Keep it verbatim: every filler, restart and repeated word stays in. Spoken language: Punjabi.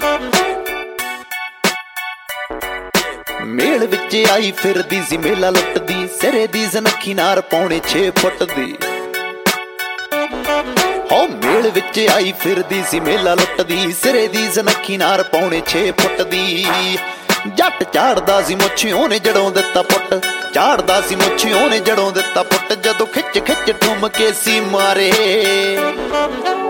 ਮੇਲ ਵਿੱਚ ਆਈ ਫਿਰਦੀ ਸੀ ਮੇਲਾ ਲੁੱਟਦੀ, ਸਿਰੇ ਦੀ ਜ਼ਨਖੀ ਨਾਰ ਪੌਣੇ ਛੇ ਫੁੱਟ ਦੀ। ਹੋ ਮੇਲ ਵਿੱਚ ਆਈ ਫਿਰਦੀ ਸੀ ਮੇਲਾ ਲੁੱਟਦੀ, ਸਿਰੇ ਦੀ ਜ਼ਨਖੀ ਨਾਰ ਪੌਣੇ ਛੇ ਫੁੱਟ ਦੀ। ਜੱਟ ਝਾੜਦਾ ਸੀ ਮੁੱਛ ਉਹਨੇ ਜੜੋਂ ਦਿੱਤਾ ਪੁੱਟ, ਝਾੜਦਾ ਸੀ ਮੁੱਛ ਉਹਨੇ ਜੜੋਂ ਦਿੱਤਾ ਪੁੱਟ। ਜਦੋਂ ਖਿੱਚ ਖਿੱਚ ਠੁੰਮ ਕੇ ਸੀ ਮਾਰੇ